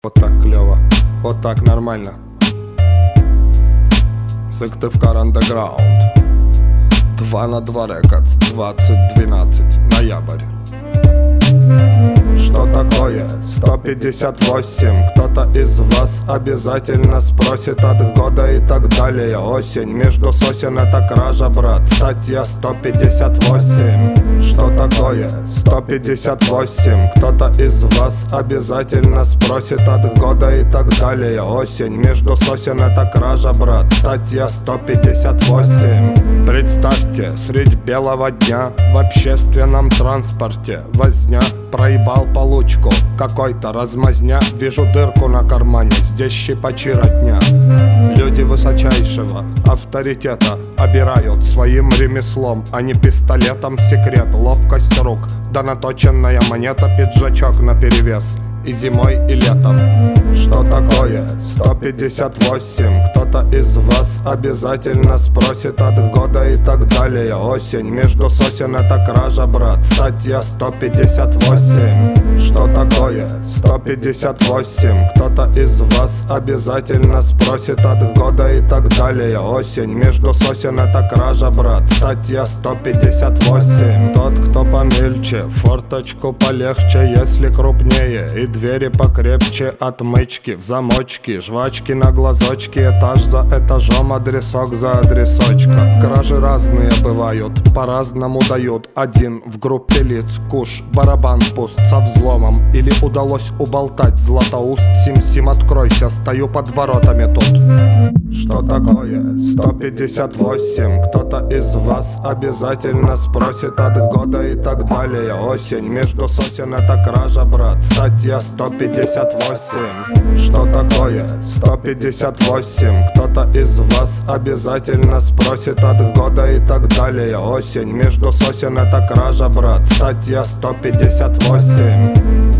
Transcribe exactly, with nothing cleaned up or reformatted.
Вот так клево, вот так нормально. Сыктывкар андеграунд. Два на два рекордс, двадцать двенадцать, ноябрь. Что такое сто пятьдесят восемь? Кто-то из вас обязательно спросит от года и так далее. Осень, между сосен это кража, брат. Статья сто пятьдесят восемь. Что такое сто пятьдесят восемь? Кто-то из вас обязательно спросит от года и так далее. Осень, между сосен это кража, брат. Статья сто пятьдесят восемь. Представьте, средь белого дня в общественном транспорте возня. Проебал получку, какой-то размазня. Вижу дырку на кармане, здесь щипачи родня. Люди высочайшего авторитета обирают своим ремеслом, а не пистолетом секрет. Ловкость рук, да наточенная монета, пиджачок наперевес. И зимой, и летом. Что такое сто пятьдесят восемь? Кто-то из вас обязательно спросит от года и так далее. Осень, между сосен это кража, брат. Статья сто пятьдесят восемь. Что такое сто пятьдесят восемь? Кто-то из вас обязательно спросит от года и так далее. Осень, между сосен это кража, брат. Статья сто пятьдесят восемь. Тот, кто помельче, форточку полегче, если крупнее, и двери покрепче, отмычки в замочки, жвачки на глазочки, этаж за этажом, адресок за адресочка. Кражи разные бывают, по-разному дают. Один в группе лиц куш, барабан пуст со взломом. Или удалось уболтать златоуст, сим-сим откройся, стою под воротами тут. Что такое сто пятьдесят восемь? Кто-то из вас обязательно спросит от года и так далее. Осень, между сосен это кража, брат. Статья сто пятьдесят восемь. Что такое сто пятьдесят восемь? Кто-то из вас обязательно спросит от года и так далее. Осень, между сосен это кража, брат. Статья сто пятьдесят восемь.